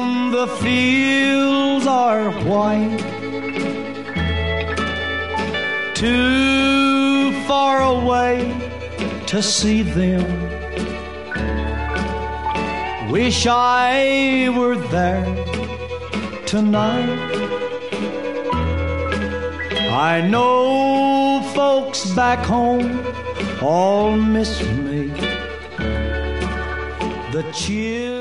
the fields are white, too far away to see them. Wish I were there tonight. I know folks back home all miss me. The chill